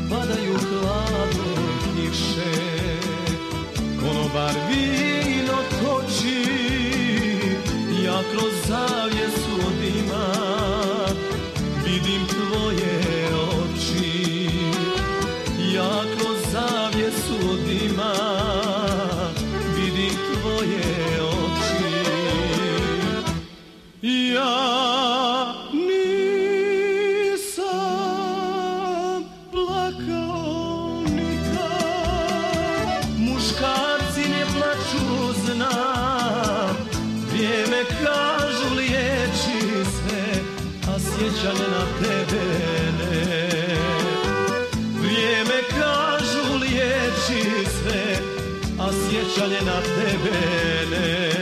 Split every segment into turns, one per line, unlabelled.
padaju hladne kiše, konobar vino toči, ja kroz zavjesu od dima vidim tvoje oči. Ja kroz zavjesu od dima vidim tvoje oči. Ja nisam plakao nikad, muškarci ne plaču, znam, vrijeme kažu liječi sve, a sjećanje na tebe ne. Vrijeme kažu liječi sve, a sjećanje na tebe ne.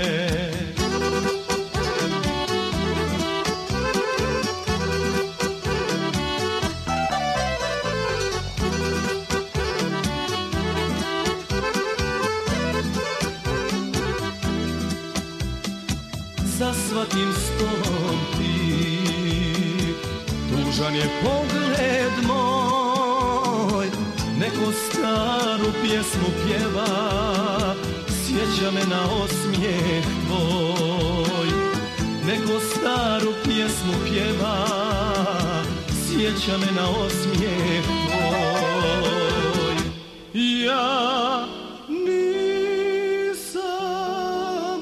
Za svakim stolom ti, tužan je pogled moj, neko staru pjesmu pjeva, sjeća me na osmijeh tvoj. Neko staru pjesmu pjeva, sjeća me na osmijeh tvoj. Ja nisam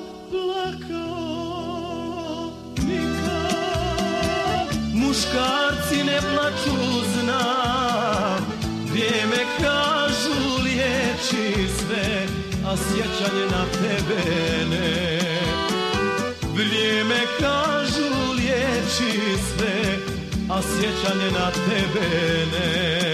plakao nikad, muškarci ne plaču, znam, vrijeme kažu liječi sve, a sjećanje na tebe ne. Vrijeme kažu liječi sve, a sjećanje na tebe ne.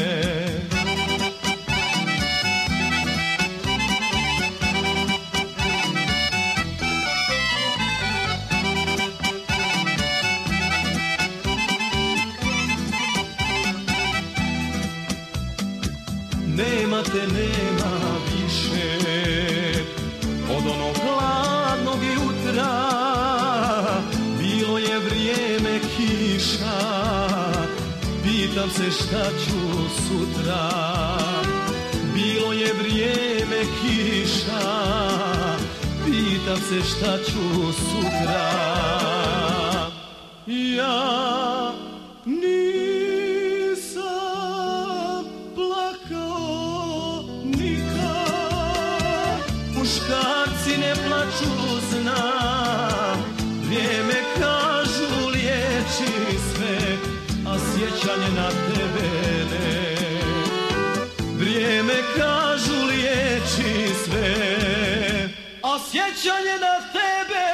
Nema te, nema više od onog hladnog jutra. Bilo je vrijeme kiša, pitam se šta ću sutra. Bilo je vrijeme kiša, pitam se šta ću sutra. Ja nisam plakao nikad, muškarci ne plaču, znam, vrijeme kažu liječi sve, a sjećanje na tebe ne. Vrijeme kažu liječi sve, a sjećanje na tebe